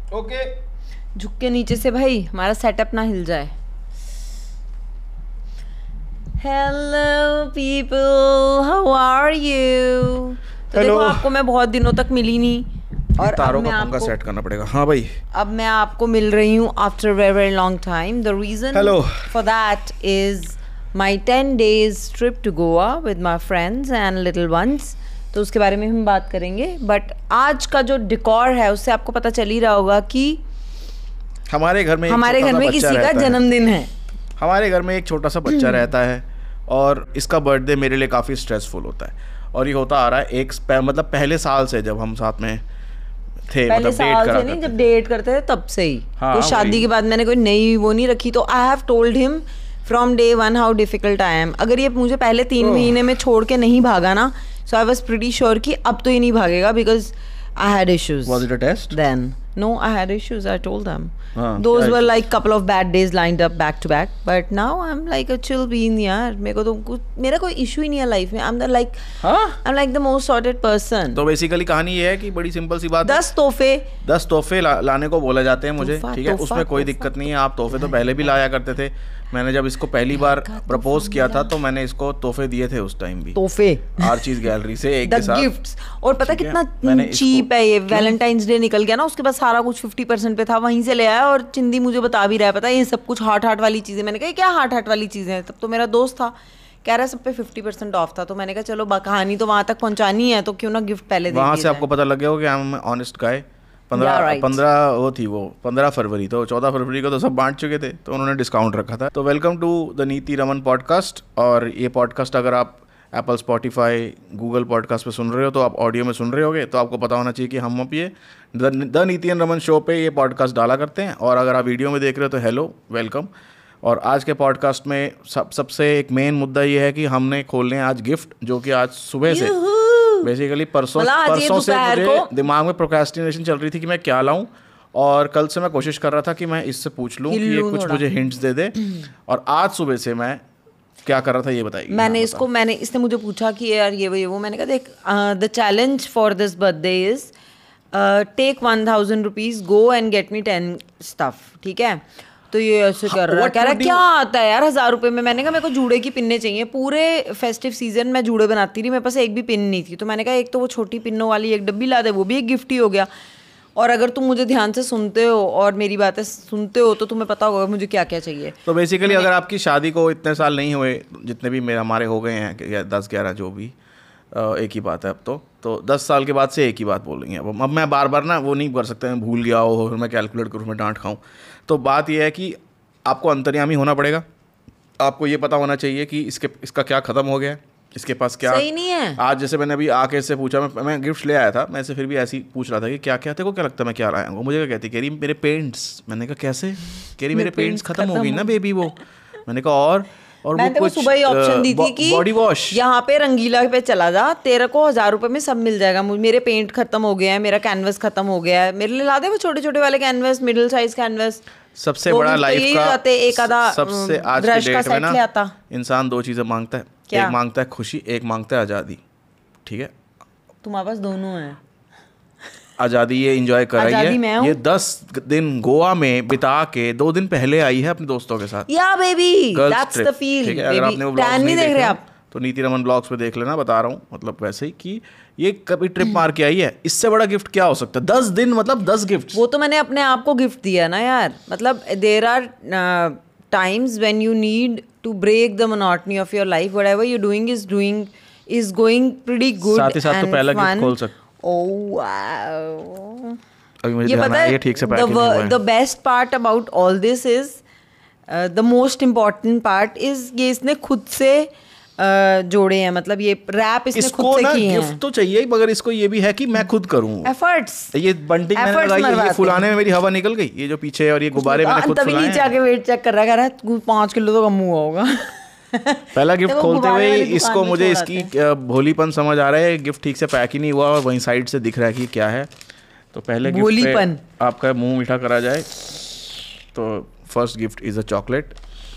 Okay झुक के नीचे से भाई, हमारा सेटअप ना हिल जाए। Hello people, how are you? तो देखो, आपको मैं बहुत दिनों तक मिली नहीं और तारों का पंखा सेट करना पड़ेगा। हाँ भाई, अब मैं आपको मिल रही हूँ after very very long time. The reason for that is my 10 days trip to Goa with my friends and little ones. तो उसके बारे में हम बात करेंगे, बट आज का जो डिकॉर है उससे आपको पता चल ही रहा होगा कि हमारे घर में किसी का जन्मदिन है। हमारे घर में एक छोटा सा बच्चा रहता है और इसका बर्थडे मेरे लिए काफ़ी स्ट्रेसफुल होता है। और ये होता आ रहा है मतलब पहले साल से, जब हम साथ में थे, पहले साल से नहीं, जब डेट करते थे तब से ही। तो शादी के बाद मैंने कोई नई वो नहीं रखी। तो I have told him from day 1 how difficult I am. अगर ये मुझे पहले 3 महीने में छोड़ के नहीं भागा ना, so I was pretty sure कि अब तो ये नहीं भागेगा, because I had issues. Was it a test? Then no, I had issues. I told them. Those were like couple of bad days lined up back to back. But now I'm like a chill bean यार। मेरे को तो मेरा कोई issue ही नहीं है life में। I'm like the most sorted person. तो बेसिकली कहानी ये है कि बड़ी सिंपल सी बात है। 10 तोहफे लाने को बोले जाते हैं मुझे, ठीक है, उसमें कोई दिक्कत नहीं है। आप तोहफे तो पहले भी लाया करते थे। मैंने जब इसको पहली बार प्रपोज किया था तो मैंने इसको तोहफे दिए थे उस टाइम भी। तोहफे हर चीज गैलरी से एक के साथ गिफ्ट्स। और पता कितना चीप है ये। वैलेंटाइंस डे निकल गया ना, उसके बाद सारा कुछ 50% पे था, वहीं से ले आया। और चिंदी मुझे बता भी रहा है, पता है ये सब कुछ हार्ट वाली चीजें। मैंने कहा क्या हार्ट वाली चीजें हैं? तब तो मेरा दोस्त था, कह रहा है सब पे 50% ऑफ था। तो मैंने कहा चलो कहानी तो वहां तक पहुंचानी है, तो क्यों ना गिफ्ट पहले दे। वहां से आपको पता लग गया हो कि आई एम ऑनेस्ट गाय। 15 फरवरी, तो 14 फरवरी को तो सब बांट चुके थे, तो उन्होंने डिस्काउंट रखा था। तो वेलकम टू द नीति रमन पॉडकास्ट। और ये पॉडकास्ट अगर आप एप्पल, स्पॉटिफाई, गूगल पॉडकास्ट पे सुन रहे हो, तो आप ऑडियो में सुन रहे होगे, तो आपको पता होना चाहिए कि हम अब ये द नीति रमन शो पे ये पॉडकास्ट डाला करते हैं। और अगर आप वीडियो में देख रहे हो तो हेलो, वेलकम। और आज के पॉडकास्ट में सबसे एक मेन मुद्दा ये है कि हमने खोलने आज गिफ्ट, जो कि आज सुबह से बेसिकली परसों से मुझे दिमाग में प्रोक्रेस्टिनेशन चल रही थी कि मैं क्या लाऊं। और कल से मैं कोशिश कर रहा था कि मैं इससे पूछ लूं कि ये कुछ मुझे हिंट्स दे दे। और आज सुबह से मैं क्या कर रहा था ये बताइए। इसने मुझे पूछा कि यार ये वो। मैंने कहा देख, the challenge for this birthday is take 1000 rupees, go and get me 10 stuff, ठीक है? तो ये ऐसे कर रहा है, कह रहा क्या आता है यार 1000 रुपये में। मैंने कहा मेरे को जूड़े की पिन्ने चाहिए। पूरे फेस्टिव सीजन में जूड़े बनाती रही, मेरे पास एक भी पिन नहीं थी। तो मैंने कहा एक तो वो छोटी पिन्नों वाली एक डब्बी ला दे, वो भी एक गिफ्ट ही हो गया। और अगर तुम मुझे ध्यान से सुनते हो और मेरी बातें सुनते हो तो तुम्हें पता होगा मुझे क्या क्या चाहिए। तो बेसिकली अगर आपकी शादी को इतने साल नहीं हुए, जितने भी हमारे हो गए हैं, 10-11 जो भी, एक ही बात है अब तो 10 साल के बाद से एक ही बात बोलेंगे। अब मैं बार बार ना वो नहीं कर सकता, मैं भूल गया हो, फिर मैं कैलकुलेट करूँ, मैं डांट खाऊँ। तो बात यह है कि आपको अंतर्यामी होना पड़ेगा। आपको ये पता होना चाहिए कि इसका क्या ख़त्म हो गया, इसके पास क्या सही नहीं है। आज जैसे मैंने अभी आके इससे पूछा, मैं गिफ्ट ले आया था, मैं इसे फिर भी ऐसे ही पूछ रहा था कि क्या क्या तेरे को क्या लगता है मैं क्या लाया हूँ। मुझे क्या कहती, कह रही मेरे पेंट्स। मैंने कहा कैसे? कह रही मेरे पेंट्स खत्म हो गई ना बेबी वो। मैंने कहा और मैंने वो सुबह ही ऑप्शन दी थी कि बॉडी वॉश यहाँ पे रंगीला पे चला जा, तेरे को 1000 रुपए में सब मिल जाएगा। मेरे पेंट खत्म हो गया है, मेरा कैनवस खत्म हो गया है, मेरे लिए ला दे वो छोटे छोटे वाले कैनवस, मिडिल साइज कैनवस। सबसे बड़ा लाइफ का एक आधा सबसे आज की डेट में ना इंसान 2 चीजें मांगता है। एक मांगता है खुशी, एक मांगता है आज़ादी, ठीक है? तुम्हारे पास दोनों है। आज़ादी ये एंजॉय कर रही है। ये 10 दिन गोवा में बिता के 2 दिन पहले आई है अपने दोस्तों के साथ। या बेबी, दैट्स द फील। अगर आपने वो ब्लॉग्स नहीं देख रहे आप तो नीति रमन ब्लॉग्स पे देख लेना। बता रहा हूँ मतलब वैसे ही कि ये कभी ट्रिप मार के आई है। इससे बड़ा गिफ्ट क्या हो सकता है? 10 दिन मतलब 10 गिफ्ट। वो तो मैंने अपने आप को गिफ्ट दिया ना यार। मतलब there are times when you need to break the monotony of your life. Whatever you doing is going pretty good. साथ ही साथ तो पहला गिफ्ट खोल सकते। ओह वाओ, अभी मुझे ये पता है ये ठीक से पैकिंग नहीं हुआ है। The best part about all this is the most important part is ये इसने खुद से जोड़े हैं। मतलब ये रैप इसने खुद से किए हैं। गिफ्ट तो चाहिए ही, मगर इसको ये भी है कि मैं खुद करूं। एफर्ट्स, ये बंटिंग मैंने लगाई है, ये फुलाने में मेरी हवा निकल गई। ये जो पीछे और ये गुब्बारे मैंने खुद फुलाए हैं। तभी नीचे आके वेट चेक कर रहा है 5 किलो तो कम हुआ होगा। पहला गिफ्ट खोलते हुए इसको मुझे इसकी भोलीपन समझ आ रहा है। गिफ्ट ठीक से पैक ही नहीं हुआ और वहीं साइड से दिख रहा है कि क्या है। तो पहले गिफ्ट पे आपका मुंह मीठा करा जाए तो first gift is a chocolate.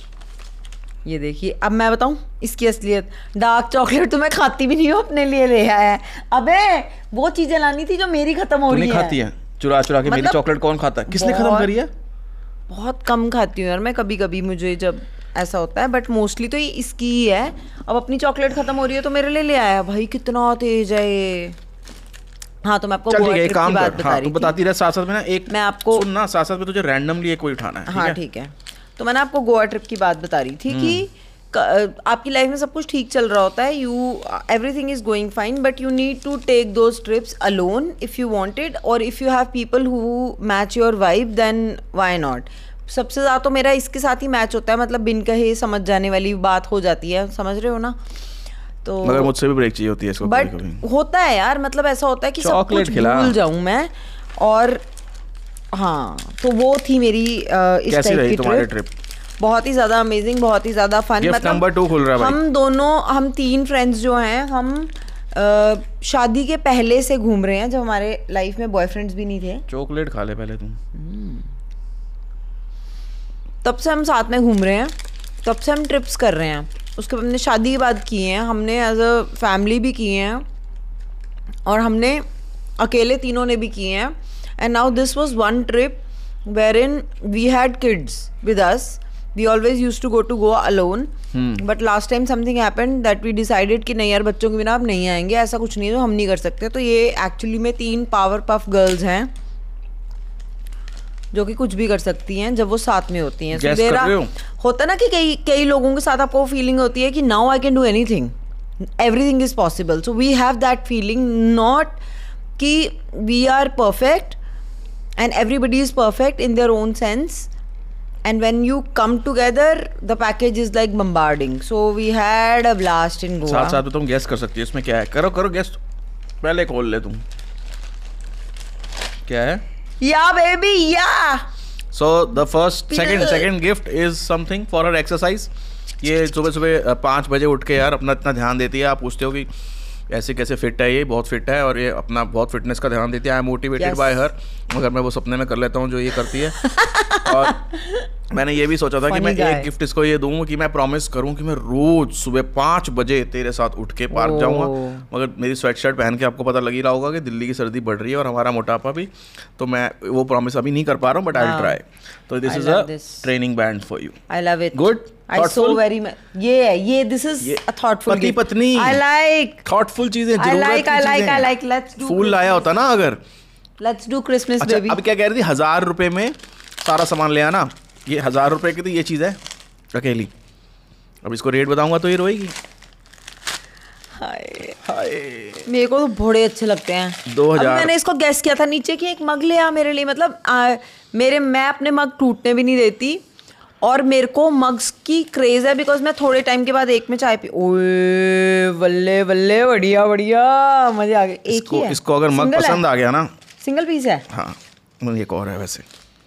ये देखिए, अब मैं बताऊं इसकी असलियत। डार्क चॉकलेट तो मैं खाती भी नहीं हूँ, अपने लिए ले आया है। अबे वो चीजें लानी थी जो मेरी खत्म हो रही है। खाती है चुरा चुरा के मेरी मतलब चॉकलेट कौन खाता है? किसने खत्म करी है? बहुत कम खाती हूँ यार मैं, कभी कभी मुझे जब ऐसा होता है, बट मोस्टली तो ये इसकी ही है। अब अपनी चॉकलेट खत्म हो रही है तो मेरे लिए ले आया। भाई कितना तेज है ये। हाँ तो मैं आपको चल गोवा ठीक है, एक ट्रिप की काम बात कर, बता हाँ रही तू थी। बताती रहे साथ साथ में ना, एक मैं आपको सुन ना, साथ साथ में तुझे रैंडमली एक कोई उठाना है। हाँ ठीक है। तो मैंने आपको गोवा ट्रिप की बात बता रही थी कि आपकी लाइफ में सब कुछ ठीक चल रहा होता है, everything is going fine, but you need to take those trips alone if you wanted, और if you have people who match your vibe then why not. सबसे ज़्यादा तो मेरा इसके साथ ही मैच होता है, मतलब बिन कहे समझ जाने वाली बात हो जाती है, समझ रहे हो ना? तो मगर मुझसे भी ब्रेक चाहिए होती है इसको बट कभी-कभी। होता है यार, मतलब ऐसा होता है कि सब चॉकलेट कुछ खिला। भूल जाऊं मैं। और हाँ तो वो थी मेरी इस कैसी टाइप रही की तुम्हारी ट्रिप। ट्रिप? बहुत ही ज़्यादा अमेजिंग, बहुत ही ज़्यादा फन। गिफ्ट नंबर 2 खुल रहा है भाई। हम दोनों, हम 3 फ्रेंड्स जो हैं, हम शादी के पहले से घूम रहे हैं, जब हमारे लाइफ में बॉयफ्रेंड्स भी नहीं थे, चॉकलेट खा ले पहले तुम। तब से हम साथ में घूम रहे हैं, तब से हम ट्रिप्स कर रहे हैं। उसके बाद हमने शादी की बात की है, हमने एज अ फैमिली भी किए हैं, और हमने अकेले तीनों ने भी किए हैं। And now this was one trip wherein we had kids with us. We always used to go to Goa alone. But last time something happened that we decided कि नहीं यार बच्चों के बिना आप नहीं आएंगे, ऐसा कुछ नहीं है तो हम नहीं कर सकते। तो ये एक्चुअली में 3 पावर पफ गर्ल्स हैं जो कि कुछ भी कर सकती हैं जब वो साथ में होती हैं। Guess कर रहे हो? होता ना कि कई लोगों के साथ आपको फीलिंग होती है कि now I can do anything, everything is possible. So we have that feeling, not कि we are perfect and everybody is perfect in their own sense, and when you come together the package is like bombarding. So we had a blast in Goa. साथ साथ में तुम guess कर सकती है इसमें क्या है। करो करो गेस, पहले खोल ले तुम। क्या है? Yeah baby yeah. So the second gift is something for her exercise. ये सुबह सुबह 5 बजे उठ के यार अपना इतना ध्यान देती है। आप पूछते हो कि ऐसे कैसे फिट है, ये बहुत फिट है और ये अपना बहुत फिटनेस का ध्यान देती है। I am motivated by her, मगर मैं वो सपने में कर लेता हूँ जो ये करती है। और मैंने ये भी सोचा था कि मैं एक गिफ्ट इसको ये दूँ कि मैं प्रॉमिस करूँ कि मैं रोज सुबह 5 बजे तेरे साथ उठ के पार्क जाऊँगा। मगर मेरी स्वेट शर्ट पहन के आपको पता लग ही रहा होगा कि दिल्ली की सर्दी बढ़ रही है और हमारा मोटापा भी, तो मैं वो प्रॉमिस अभी नहीं कर पा रहा हूँ, बट आई विल ट्राई। तो this is a training band for you. I love it. Good, I so very much. ये this is a thoughtful पति gift. पत्नी I like. थॉटफुल चीजें, I जरूरत like. की I like. चीजें। I like. Let's do. फूल लाया होता ना अगर। Let's do Christmas अच्छा baby. अब क्या कह रही थी, 1000 रुपए में सारा सामान ले आना। ये 1000 रुपए की तो ये चीज है अकेली। अब इसको रेट बताऊंगा तो ये रोएगी। हाय हाय, मेरे को तो बड़े अच्छे लगते हैं। 2000। अब मैंने इसको गैस किया था नीचे कि एक मग ले आ मेरे लिए, मतलब मैं अपने मग टूटने भी नहीं देती, और मेरे को मग्स की क्रेज है बिकॉज मैं थोड़े टाइम के बाद एक में चाय पी। ओए बल्ले बल्ले, बढ़िया बढ़िया, मजे आ गए। एक ही है। इसको अगर मग Single पसंद है? आ गया ना, सिंगल पीस है। हाँ ये एक और है वैसे।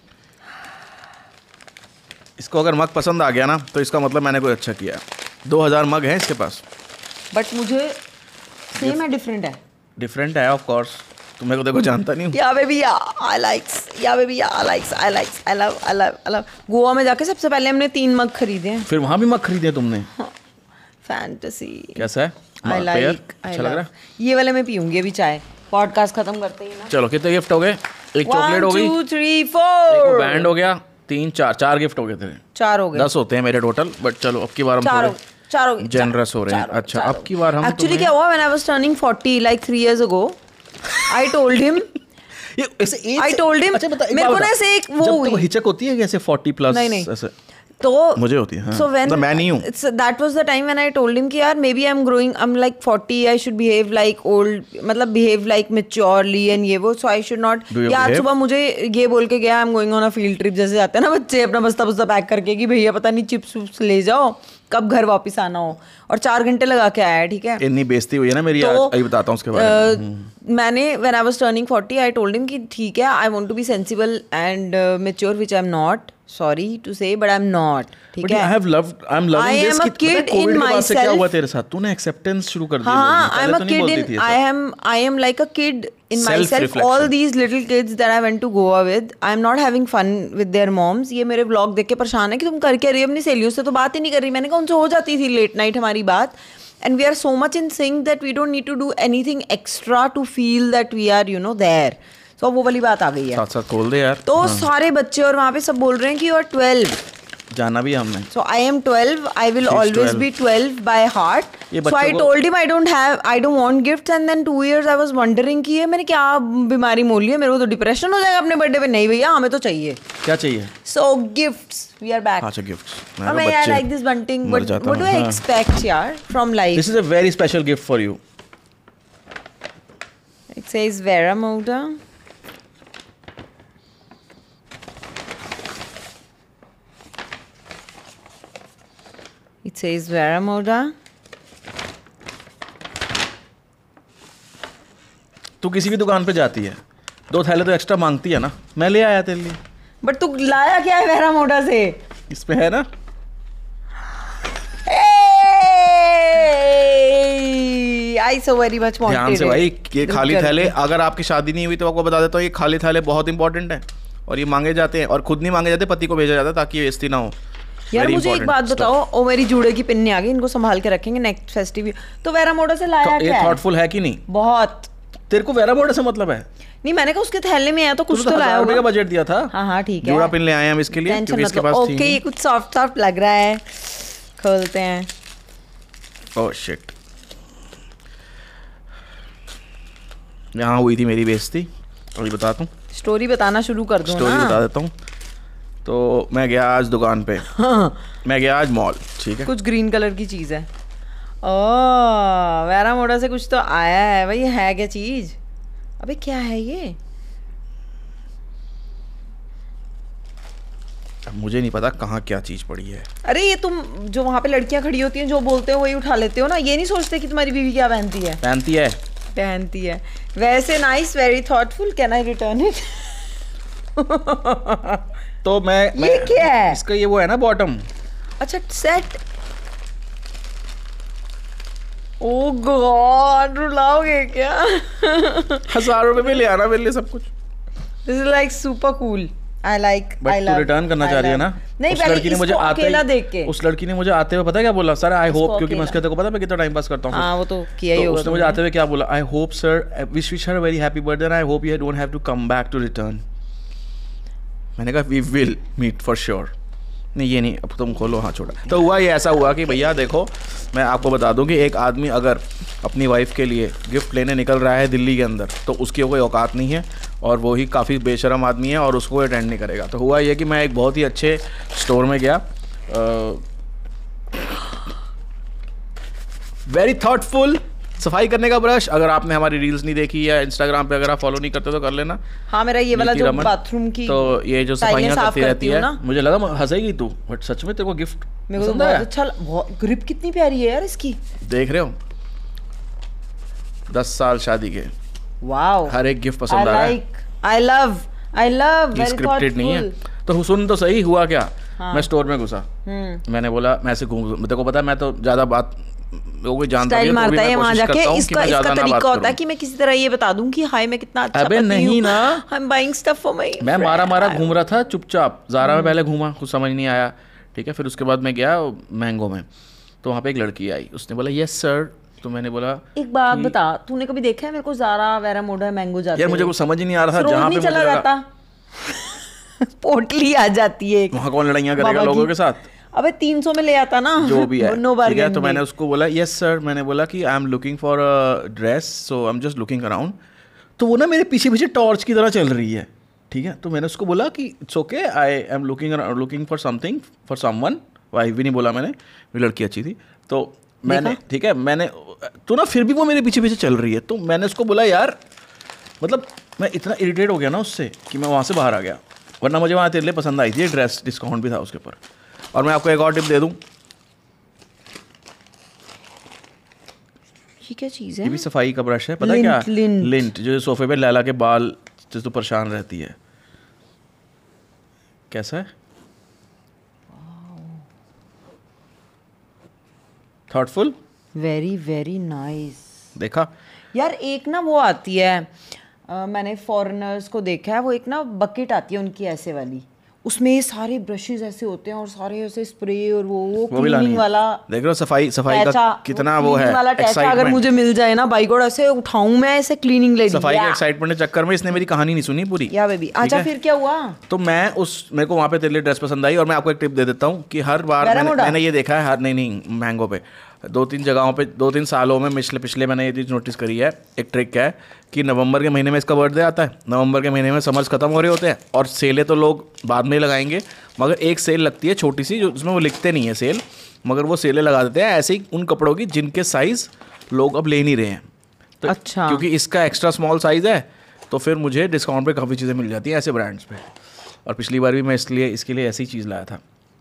इसको अगर मग पसंद आ गया ना तो इसका मतलब मैंने कोई अच्छा किया है। 2000 मग हैं इसके पास। बट मुझे सेम है, डिफरेंट है। डिफरेंट है ऑफ कोर्स, तुम्हें को देखो जानता नहीं हूँ। या बेबी या आई लाइक्स, या बेबी या I likes, I likes, I love, I love, I love. Goa में जाके सबसे पहले हमने 3 मग खरीदे हैं। फिर वहाँ भी मग खरीदे तुमने? फैंटेसी। कैसा है? आई पेयर? लाइक, अच्छा लग रहा है? ये वाले मैं पीऊंगी अभी चाय, पॉडकास्ट खत्म करते ही ना। चलो कितने गिफ्ट हो गए? एक चॉकलेट हो गई, 1 2 3 एक 4 बैंड हो गया, 3 4 गिफ्ट हो गए तेरे। 4 हो गए। 10 होते हैं मेरे टोटल, बट चलो अब की बार हम 4 हो गए। जनरस हो रहे हैं। अच्छा अब की बार हम एक्चुअली क्या हुआ, when I was turning 40 like 3 years ago, I told him ये ऐसे एज I told him, अच्छा बता, मेरे को ना ऐसे एक वो हुई, जब हिचक होती है कैसे 40 प्लस नहीं ऐसे तो मुझे होती है। हाँ। So when मतलब मैं नहीं हूँ। that was the time when I told him कि यार maybe I'm growing, I'm like 40, I should behave like old, मतलब behave like maturely and ये वो, so I should not। Do you यार behave? सुबह मुझे ये बोल के गया I'm going on a field trip, जैसे जाते हैं ना बच्चे अपना बस्ता बस्ता पैक करके कि भैया पता नहीं चिप्स विप्स ले जाओ कब घर वापस आना हो, और 4 घंटे लगा के आया। ठीक है, इतनी बेइज्जती हुई है ना मेरी, तो, आज अभी बताता हूँ उसके बारे में। मैंने when I was turning 40 I told him कि ठीक है I want to be sensible and mature, which I'm not, sorry to say but I'm not। ठीक है, I'm loving I this am a कि kid COVID in के बाद से क्या myself। हुआ तेरे साथ, तूने एक्सेप्टेंस शुरू कर दी। हाँ, पहले I'm तो a नहीं kid बोलती in, थी ऐसा। I am like a kid in myself। Self-reflection। All these little kids that I went to Goa with, I'm not having fun with their moms। ये मेरे व्लॉग देख के परेशान है कि तुम कर क्या रही हो, अपनी सहेलियों से तो बात ही नहीं कर रही। मैंने कहा उनसे हो जाती थी लेट नाइट हमारी बात, and we are so much in sync that we don't need to do anything extra to feel that we are, you know, there। तो वो वाली बात आ गई है। साथ साथ खोल दे यार। तो सारे बच्चे और वहाँ पे सब बोल रहे हैं कि यू आर 12। जाना भी हमने। So I am 12. I will She's always 12. be 12 by heart. ये So I बच्चों को- told him I don't want gifts, and then 2 years I was wondering कि ये मैंने क्या बीमारी मोल ली है, मेरे को तो डिप्रेशन हो जाएगा अपने बर्थडे पे। नहीं भैया, हमें तो चाहिए। क्या चाहिए? So gifts, we are back. अच्छा gifts. I like this bunting, but what do I expect यार from life? This is a very special gift for you. It says Vera Moda. It says Vera Moda. तू किसी भी दुकान पे जाती है, 2 थैले तो एक्स्ट्रा मांगती है ना। मैं ले आया तेरे लिए। बट तू लाया क्या है वेरा मोडा से? इस पे है ना। I so very much wanted. ध्यान से भाई, ये खाली थैले, अगर आपकी शादी नहीं हुई तो आपको बता देता हूँ, ये खाली थैले बहुत इंपॉर्टेंट है और ये मांगे जाते हैं, और खुद नहीं मांगे जाते, पति को भेजा जाता है ताकि ये बेइज्जती ना हो। यार मुझे एक बात बताओ, ओ मेरी जूड़े की पिन्नी आ गई, इनको संभाल के रखेंगे नेक्स्ट फेस्टिव। तो वेरा मोडा से लाया तो क्या है? थॉटफुल है कि नहीं? बहुत। तेरे को वेरा मोडा से मतलब है? नहीं, मैंने कहा उसके थैले में है तो कुछ तो लाया 1000 रुपए होगा। का बजट दिया था। हाँ ठीक है, जूड़ा पिन ले आए हम इसके लिए, क्योंकि इसके पास थी। ओके, ये कुछ सॉफ्ट सॉफ्ट लग रहा है, खोलते हैं। ओह शिट, यहाँ हुई थी मेरी बेइज्जती, अभी बताता हूँ। स्टोरी बताना शुरू कर दो ना। स्टोरी बता देता हूँ। तो मैं गया आज दुकान पे। हाँ। मैं गया आज मॉल, ठीक है। कुछ ग्रीन कलर की चीज है। ओह, वेरा मोडा से कुछ तो आया है भाई। है क्या चीज? अबे क्या है ये? अब मुझे नहीं पता कहाँ क्या चीज पड़ी है। अरे ये तुम जो वहां पे लड़कियां खड़ी होती हैं, जो बोलते हो वही उठा लेते हो ना। ये नहीं सोचते कि तुम्हारी बीवी क्या पहनती है? पहनती है। पहनती है। वैसे nice, very thoughtful. Can I return it? तो मैं ये क्या है? इसका ये वो है ना बॉटम। अच्छा, सेट। ओ गॉड, रुलाओगे क्या? 1000 रुपए में ले आना मेरे लिए सब कुछ। This is like super cool. I like, but तू रिटर्न करना चाह रही है ना? नहीं, उस पहले लड़की ने मुझे इसको आते अकेला ही देख के। उस लड़की ने मुझे आते हुए पता है क्या बोला? सर आई होप, क्योंकि मैं अकेला। उसके तेरे को पता है मैं कितना टाइम पास करता हूँ। हाँ, वो तो किया ही होगा उसने मुझे तुमने। आते हुए क्या बोला? I hope sir, wish her very happy birthday, I hope you don't have to come back to return. मैंने कहा we will meet for sure. नहीं ये नहीं, अब तुम खोलो। हाँ छोड़ा। तो हुआ ये ऐसा हुआ कि भैया देखो, मैं आपको बता दूं कि एक आदमी अगर अपनी वाइफ के लिए गिफ्ट लेने निकल रहा है दिल्ली के अंदर, तो उसकी कोई औकात नहीं है, और वो ही काफ़ी बेशरम आदमी है और उसको अटेंड नहीं करेगा। तो हुआ ये कि मैं एक बहुत ही अच्छे स्टोर में गया, वेरी थॉटफुल, सफाई करने का ब्रश। अगर आपने हमारी रील्स नहीं देखी या इंस्टाग्राम पे अगर आप फॉलो नहीं करते तो कर लेना। हाँ, मेरा ये वाला नीति जो रमन। बाथरूम की तो ये जो टाइलें सफाइयाँ साफ करती रहती हूँ है, ना। मुझे लगा हंसेगी तू, बट सच में तेरे को गिफ्ट मेरे को तो पसंद बहुत आया? अच्छा। ग्रिप कितनी प्यारी है यार इसकी। देख रहे हो, 10 साल शादी के, वाओ, हर एक गिफ्ट पसंद आ रहा है। आई लव वेरी स्क्रिप्टेड नहीं है। तो सुन तो सही हुआ क्या। मैं स्टोर में घुसा, मैंने बोला मैं ऐसे घूम, मेरे को पता है मैं तो ज्यादा बात लोगों को जानता स्टाइल भी हूं, तो भी मारता है मैं वहां कोशिश जाके। करता हूं कि इसका मैं ज्यादा ना तरीका बात होता है करूं। कि मैं किसी तरह ये बता दूं कि हाय मैं कितना अच्छा अबे पति नहीं हूं। ना। I am buying stuff for my मैं मारा घूम रहा था चुपचाप। ज़ारा में पहले घूमा, कुछ समझ नहीं आया, ठीक है। फिर उसके बाद मैं गया मैंगो में, तो वहाँ पे एक लड़की आई, उसने बोला यस सर। तो मैंने बोला एक बात बता, तूने कभी देखा है मेरे को ज़ारा वेरा मोडा मैंगो जाते यार मुझे कुछ समझ ही नहीं आ रहा था। जहाँ पे मुझे चला लगा जाता पोटली आ जाती है। वहाँ कौन लड़ाइयाँ करेगा बाबा लोगों की। के साथ? अबे 300 में ले आता ना जो भी है, नो ठीक है। बार्गेन। तो मैंने उसको बोला यस सर, मैंने बोला कि I am looking for a dress, so I am just looking around. तो वो ना मेरे पीछे पीछे टॉर्च की तरह चल रही है, ठीक है। तो मैंने उसको बोला कि it's okay, I am looking for something for someone. Wife भी नहीं बोला मैंने, मेरी लड़की अच्छी थी। तो मैंने, ठीक है, मैंने तो ना फिर भी वो मेरे पीछे पीछे चल रही है। तो मैंने उसको बोला यार, मतलब मैं इतना इरिटेट हो गया ना उससे कि मैं वहाँ से बाहर आ गया, वरना मुझे वहाँ तेरे लिए पसंद आई थी ड्रेस, डिस्काउंट भी था उसके ऊपर। और मैं आपको एक और टिप दे दूँ, ये क्या चीज़ है? ये भी सफाई का ब्रश है, पता है क्या? लिंट। लिंट, जो सोफे पे लैला के बाल जो तो परेशान रहती है। कैसा है? Thoughtful, very very nice. देखा यार एक ना वो आती है, मैंने फॉरेनर्स को देखा है, वो एक ना बकेट आती है उनकी ऐसे वाली, उसमें सारे ब्रशेस ऐसे होते हैं और सारे ऐसे स्प्रे और वो भी लानी क्लीनिंग है। वाला देख रहे हो सफाई का टैचा, कितना वो है cleaning वाला टैचा अगर एक्साइटमेंट। मुझे मिल जाए ना बाई गॉड, ऐसे उठाऊं मैं ऐसे क्लीनिंग लेडी। सफाई के एक्साइटमेंट के चक्कर में इसने मेरी कहानी नहीं सुनी पूरी। या बेबी, अच्छा फिर क्या हुआ? तो मेरे को वहाँ पे तेरे लिए ड्रेस पसंद आई, और मैं आपको एक टिप दे देता हूँ कि हर बार मैंने ये देखा है, हर नहीं मैंगो पे 2-3 जगहों पे 2-3 सालों में पिछले मैंने ये चीज़ नोटिस करी है। एक ट्रिक है कि नवंबर के महीने में इसका बर्थडे आता है, नवंबर के महीने में समर्स खत्म हो रहे होते हैं, और सेलें तो लोग बाद में लगाएंगे, मगर एक सेल लगती है छोटी सी, जो उसमें वो लिखते नहीं है सेल, मगर वो सेलें लगा देते हैं ऐसे ही उन कपड़ों की जिनके साइज़ लोग अब ले नहीं रहे हैं। तो अच्छा, क्योंकि इसका एक्स्ट्रा स्मॉल साइज़ है तो फिर मुझे डिस्काउंट पे काफ़ी चीज़ें मिल जाती हैं ऐसे ब्रांड्स पे। और पिछली बार भी मैं इसके लिए ऐसी चीज़ लाया था।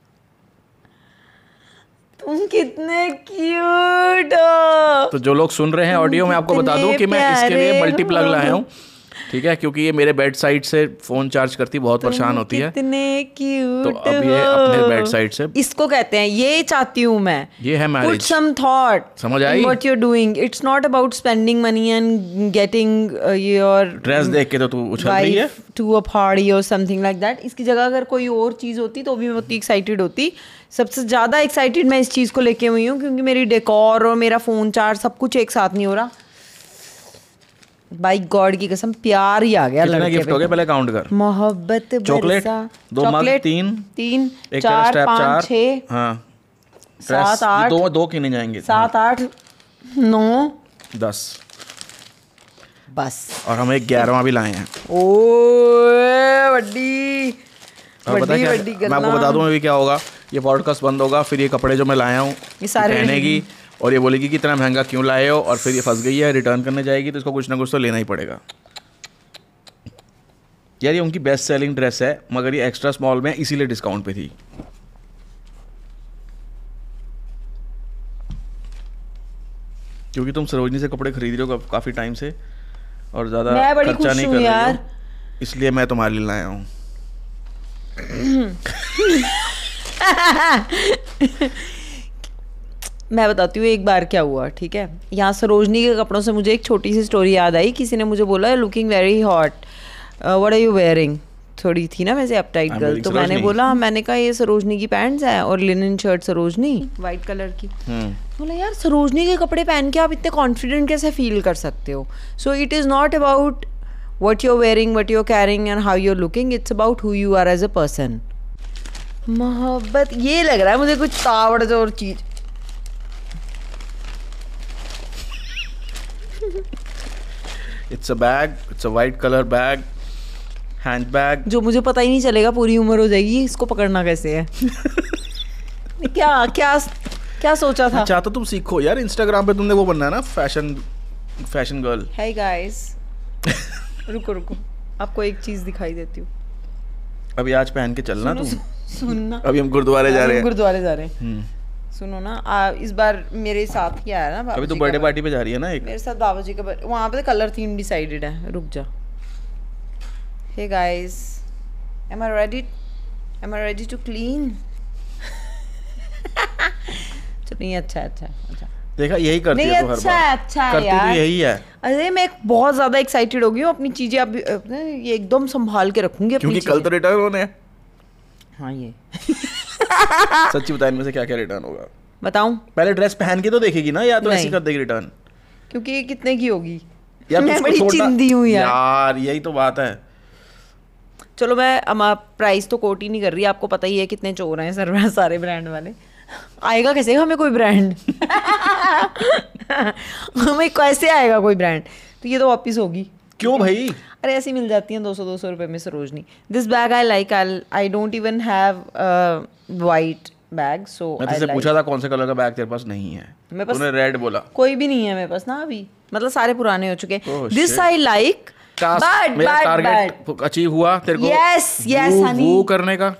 तुम कितने क्यूट हो। तो जो लोग सुन रहे हैं ऑडियो, मैं आपको बता दूं कि मैं इसके लिए मल्टी प्लग लाया हूँ, ठीक है, क्योंकि ये मेरे बेड साइड से फ़ोन चार्ज करती बहुत परेशान होती है। कितने क्यूट तो अब ये अपने बेड साइड से, इसको कहते हैं, ये चाहती हूँ मैं, ये है मैरिज। Put some thought समझ आई? in what you're doing. It's not about spending money and getting your dress देख के तो तू उछल रही है। wife to a party or something like that. इसकी जगह अगर कोई और चीज़ होती तो भी मैं उतनी एक्साइटेड होती। सबसे ज़्यादा एक्साइटेड मैं इस चीज़ को लेके हुई हूँ क्योंकि मेरी डेकोर और मेरा फ़ोन चार्ज सब कुछ एक साथ नहीं हो रहा। बाई गॉड की कसम प्यार ही आ गया कितने लड़के गिफ्ट हो गए पहले काउंट कर। मोहब्बत चॉकलेट, 2 मग, 3 एक 4 स्टेप 5 4 6 हाँ 7 8 दो किने जाएंगे 7 8 9 10 बस। और हम एक 11वां भी लाए हैं। ओए बड्डी और पता है बड्डी क्या, मैं आपको बता दूं अभी क्या होगा, ये पॉडकास्ट बंद होगा, फिर ये कपड़े जो मैं लाया हूँ ये सारे पहनेगी और ये बोलेगी कि इतना महंगा क्यों लाए हो, और फिर ये फंस गई है, रिटर्न करने जाएगी, तो इसको कुछ ना कुछ तो लेना ही पड़ेगा। यार ये उनकी बेस्ट सेलिंग ड्रेस है, मगर ये एक्स्ट्रा स्मॉल में इसीलिए डिस्काउंट पे थी। क्योंकि तुम सरोजनी से कपड़े खरीद रहे हो काफ़ी टाइम से और ज़्यादा खर्चा नहीं कर रही हो, इसलिए मैं तुम्हारे लिए लाया हूँ। मैं बताती हूँ एक बार क्या हुआ, ठीक है। यहाँ सरोजनी के कपड़ों से मुझे एक छोटी सी स्टोरी याद आई। किसी ने मुझे बोला looking very hot, what are you wearing, थोड़ी थी ना वैसे अपटाइट गर्ल, तो मैंने बोला, मैंने कहा ये सरोजनी की पैंट्स हैं और linen shirt Sarojini white colour की। बोला यार सरोजनी के कपड़े पहन के आप इतने कॉन्फिडेंट कैसे फील कर सकते हो। So it is not about what you're wearing, what you're carrying and how you're looking, it's about who you are as a person. मोहब्बत, ये लग रहा है मुझे कुछ तावड़ जोर चीज। It's a bag, it's a white color bag, hand bag, जो मुझे पता ही नहीं चलेगा, पूरी उम्र हो जाएगी इसको पकड़ना कैसे है। क्या क्या क्या सोचा था? चाहता तुम सीखो यार, इंस्टाग्राम पे तुमने वो बनना है ना, फैशन गर्ल। Hey guys, रुको आपको एक चीज दिखाई देती हूँ। अभी आज पहन के चलना तुम। सुनना, अभी हम गुरुद्वारे जा रहे हैं। सुनो ना, इस बार मेरे साथ ही आया ना, अभी तो बर्थडे पार्टी पे जा रही है ना एक। मेरे साथ बाबा जी का वहाँ पे कलर थीम डिसाइडेड है। रुक जा। Hey guys, am I ready to clean? चलो नहीं, अच्छा देखा, यही करती है तो हर बार। अच्छा करती यार, तो यही है। अरे मैं बहुत ज्यादा एक्साइटेड हो गई हूँ अपनी चीजें अब ये एकदम संभाल के रखूंगी क्योंकि कल तो रिटर्न होने हैं। हाँ ये सच्ची बताएं इनमें से क्या क्या रिटर्न होगा बताऊं? पहले ड्रेस पहन के तो देखेगी ना, या तो ऐसे कर देगी रिटर्न। क्योंकि ये कितने की होगी यार, मैं बड़ी चिंदी हूँ यार यही तो बात है। चलो मैं प्राइस तो कोट ही नहीं कर रही, आपको पता ही है कितने चोर हैं सर सारे ब्रांड वाले। आएगा कैसे हमें कोई ब्रांड? हमें कैसे आएगा कोई ब्रांड? तो ये तो वापिस होगी। क्यों भाई? अरे ऐसी मिल जाती हैं 200 रुपए में Sarojini. This bag I like, I don't even have white bag, so मैं तुझसे पूछा था कौन से कलर का बैग तेरे पास नहीं है, तूने रेड बोला। कोई भी नहीं है मेरे पास ना अभी, मतलब सारे पुराने हो चुके हैं। दिस आई लाइक, मेरा टारगेट अचीव हुआ तेरे को। यस हनी, वो करने का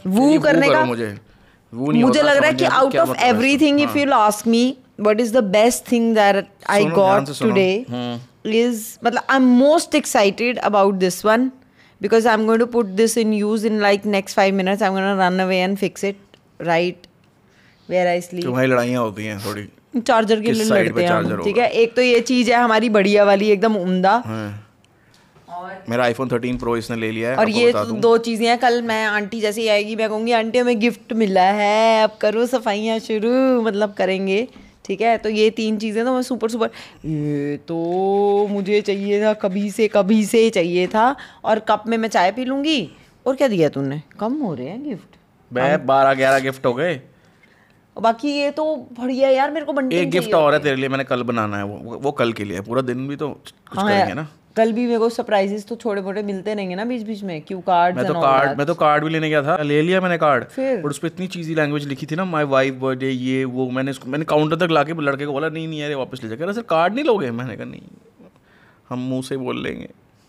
मुझे लग रहा है कि out of everything, if you ask me what is the best thing that I got today is, मतलब I am most excited about this one because I'm going to put this in use in like next 5 minutes. I'm going to run away and fix it right where I sleep. तुम्हारी लड़ाइयाँ होती हैं थोड़ी charger के लिए लड़ते हैं हम, ठीक है। एक तो ये चीज़ है हमारी बढ़िया वाली एकदम उम्दा, मेरा iPhone 13 Pro इसने ले लिया है। और आपको ये बता दूं। 2 चीजें हैं। कल मैं आंटी जैसे ही आएगी मैं कहूँगी आंटी हमें गिफ्ट मिला है, अब करो सफाइयाँ शुरू, मतलब करेंगे, ठीक है। तो ये 3 चीज़ें तो मैं सुपर ये तो मुझे चाहिए था, कभी से चाहिए था। और कप में मैं चाय पी लूँगी। और क्या दिया तूने? कम हो रहे हैं गिफ्ट, 12-11 गिफ्ट हो गए। बाकी ये तो बढ़िया यार, मेरे को बंटिंग एक गिफ्ट और है तेरे लिए, मैंने कल बनाना है, वो कल के लिए है। पूरा दिन भी तो कुछ करेंगे ना। कल भी मेरे को सरप्राइजेस तो छोटे मोटे मिलते रहेंगे ना बीच बीच में, क्यू कार्ड्स मैं तो कार्ड भी लेने गया था, ले लिया मैंने कार्ड। फिर और उस पर इतनी चीज़ी लैंग्वेज लिखी थी ना, माय वाइफ बर्थडे ये वो, मैंने काउंटर तक लाके लड़के को बोला नहीं यार वापस ले जाकर, अरे सर कार्ड नहीं लोगे? मैंने कहा नहीं, हम मुंह से बोल लेंगे।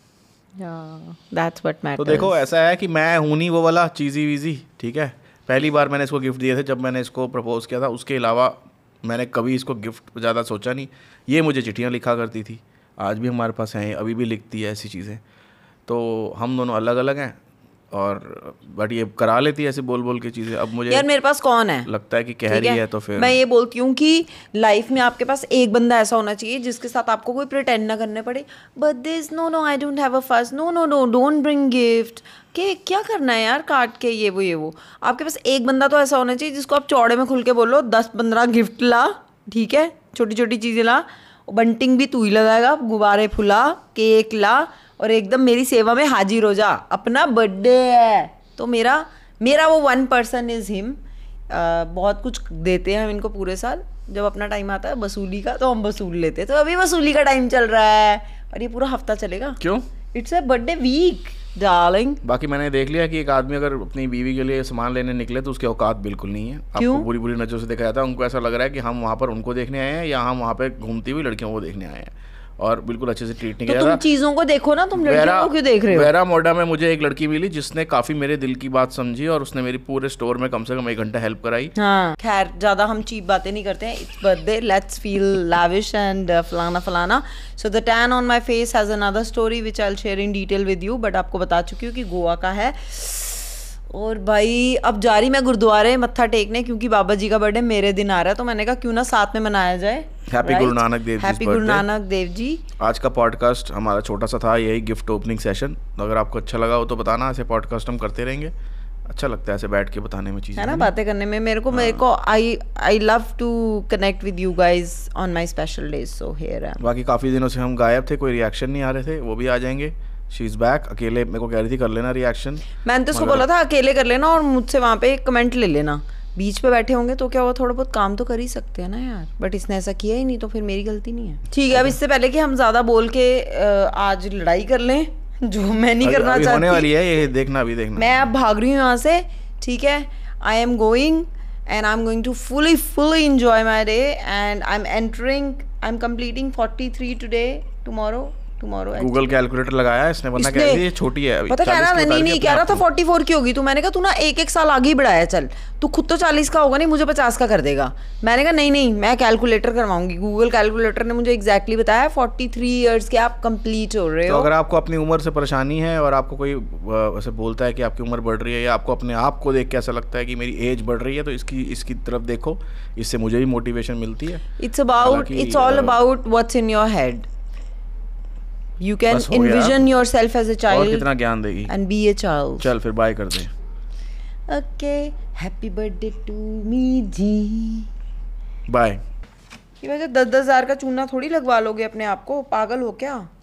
That's what matters. तो देखो ऐसा है कि मैं हूँ नहीं वो वाला चीज़ी वीज़ी, ठीक है। पहली बार मैंने इसको गिफ्ट दिए थे जब मैंने इसको प्रपोज किया था, उसके अलावा मैंने कभी इसको गिफ्ट ज़्यादा सोचा नहीं। ये मुझे चिट्ठियाँ लिखा करती थी, आज भी हमारे पास हैं, अभी भी लिखती है ऐसी चीज़ें। तो हम दोनों अलग अलग हैं, और बट ये करा लेती है ऐसे बोल बोल के चीज़ें। अब मुझे यार मेरे पास कौन है, लगता है कि कह रही है तो फिर मैं ये बोलती हूँ कि लाइफ में आपके पास एक बंदा ऐसा होना चाहिए जिसके साथ आपको कोई प्रिटेंड ना करने पड़े। Birthdays no I don't have a first, no don't bring gift, के क्या करना है यार काट के ये वो। आपके पास एक बंदा तो ऐसा होना चाहिए जिसको आप चौड़े में खुल के बोलो 10-15 गिफ्ट ला, ठीक है, छोटी छोटी चीज़ें ला, बंटिंग भी तू ही लगाएगा, गुब्बारे फुला, केक ला, और एकदम मेरी सेवा में हाजिर हो जा। अपना बर्थडे है तो मेरा वो 1 पर्सन इज़ हिम। बहुत कुछ देते हैं हम इनको पूरे साल, जब अपना टाइम आता है वसूली का तो हम वसूल लेते हैं। तो अभी वसूली का टाइम चल रहा है और ये पूरा हफ्ता चलेगा। क्यों? It's a birthday week darling. बाकी मैंने देख लिया कि एक आदमी अगर अपनी बीवी के लिए सामान लेने निकले तो उसकी औकात बिल्कुल नहीं है। आपको बुरी बुरी नजरों से देखा जाता है, उनको ऐसा लग रहा है कि हम वहाँ पर उनको देखने आए हैं या हम वहाँ पे घूमती हुई लड़कियों को देखने आए हैं, और बिल्कुल अच्छे से ट्रीट नहीं किया जाता। तुम चीजों को देखो ना, तुम लड़कियों को क्यों देख रहे हो? वेरा मोडा में मुझे एक लड़की मिली जिसने काफी मेरे दिल की बात समझी, और उसने मेरी पूरे स्टोर में कम से कम 1 घंटा हेल्प कराई। हाँ खैर ज्यादा हम चीप बातें नहीं करते हैं। It's birthday, let's feel lavish and फलाना। So the tan on my face has another story which I will share in detail with you, but आपको बता चुकी हूँ कि गोवा का है। और भाई अब जा रही मैं गुरुद्वारे मत्था टेकने, क्योंकि बाबा जी का बर्थडे मेरे दिन आ रहा है, तो मैंने कहा क्यों ना साथ में मनाया जाए। हैप्पी गुरु नानक देव जी। हैप्पी गुरु नानक देव जी। आज का पॉडकास्ट हमारा छोटा सा था, यही गिफ्ट ओपनिंग सेशन। अगर आपको अच्छा लगा हो तो बताना, ऐसे पॉडकास्ट हम करते रहेंगे, अच्छा लगता है ऐसे बैठ के बताने में चीज़ें, है ना, बातें करने में। मेरे को I love to connect with you guys on my special days, so here I am. बाकी काफ़ी दिनों से हम गायब थे, कोई रिएक्शन नहीं आ रहे थे, वो भी आ जाएंगे। She is back. अकेले मेरे को कह रही थी कर लेना रिएक्शन, मैंने तो उसको बोला था अकेले कर लेना और मुझसे वहाँ पे कमेंट ले लेना। बीच पे बैठे होंगे तो क्या हुआ, थोड़ा बहुत काम तो कर ही सकते हैं ना यार, बट इसने ऐसा किया ही नहीं, तो फिर मेरी गलती नहीं है। ठीक है, अब इससे पहले कि हम ज़्यादा बोल के आज लड़ाई कर लें, जो मैं नहीं करना चाहती, होने वाली है ये, देखना अभी देखना। मैं अब भाग रही हूँ यहाँ से, ठीक है। I am going and I'm going to fully enjoy my day, and I'm completing 43 today, tomorrow Google calculator लगाया इसने, वरना कह रही है छोटी है अभी। पता कह रहा नहीं कह रहा था 44 की होगी, तो मैंने कहा तू ना एक साल आगे ही बढ़ाया, चल तू खुद तो 40 का होगा नहीं, मुझे 50 का कर देगा। मैंने कहा नहीं मैं कैलकुलेटर करवाऊंगी। गूगल कैलकुलेटर ने मुझे एग्जैक्टली बताया 43 ईयर्स के आप कंप्लीट हो रहे हो। तो अगर आपको अपनी उम्र से परेशानी है और आपको कोई ऐसे बोलता है कि आपकी उम्र बढ़ रही है, या आपको अपने आप को देख के ऐसा लगता है कि मेरी एज बढ़ रही है, तो इसकी तरफ देखो, इससे मुझे भी मोटिवेशन मिलती है। It's all about what's in your head. You can envision yourself as a child. और कितना ज्ञान देगी। And be a child. चल फिर बाय कर दे। Okay, happy birthday to me जी। बाय। ये वैसे 10,000 का चूना थोड़ी लगवा लोगे अपने आप को, पागल हो क्या?